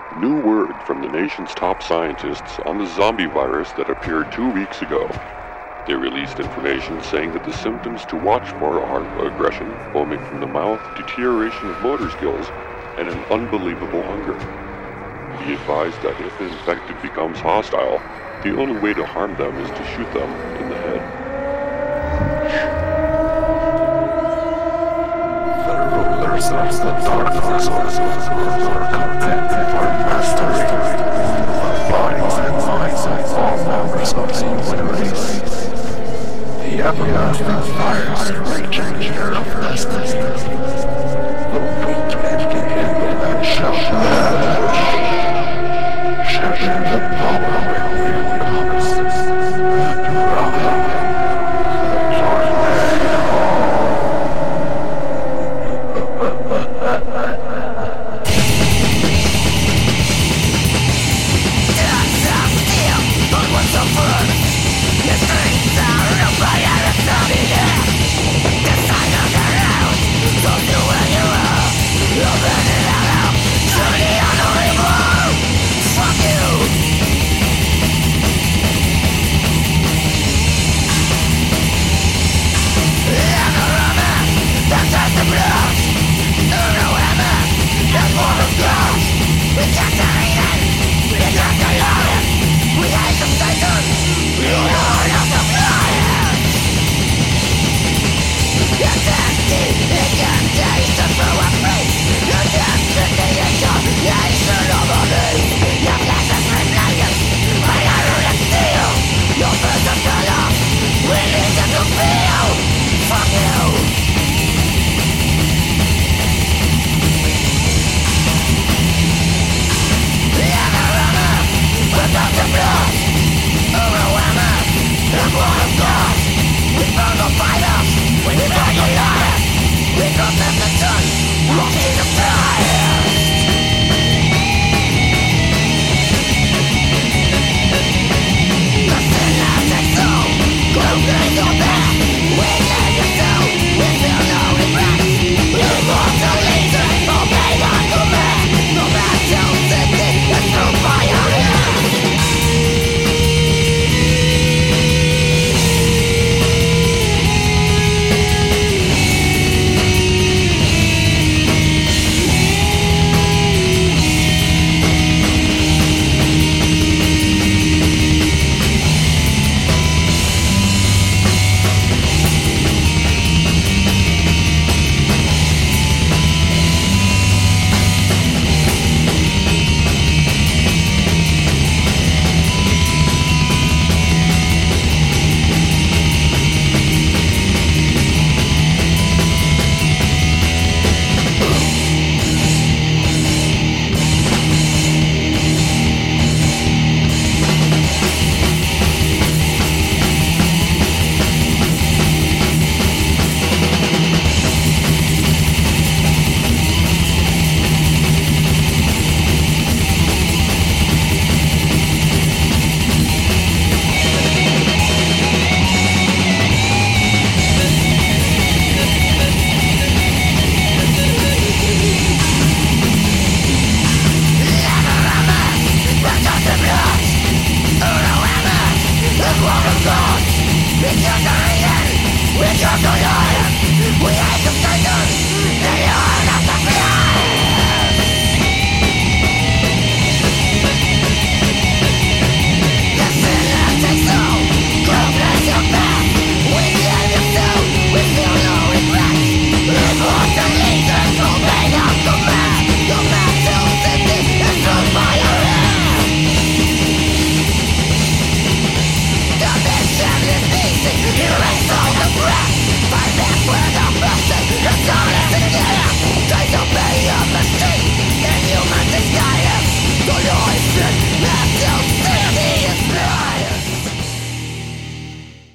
New word from the nation's top scientists on the zombie virus that appeared 2 weeks ago. They released information saying that the symptoms to watch for are aggression, foaming from the mouth, deterioration of motor skills, and an unbelievable hunger. Be advised that if the infected becomes hostile, the only way to harm them is to shoot them in the head. The rulers of the darkness are content for mastery the bodies and minds of all members of the human race. The everlasting fires raging here of destiny.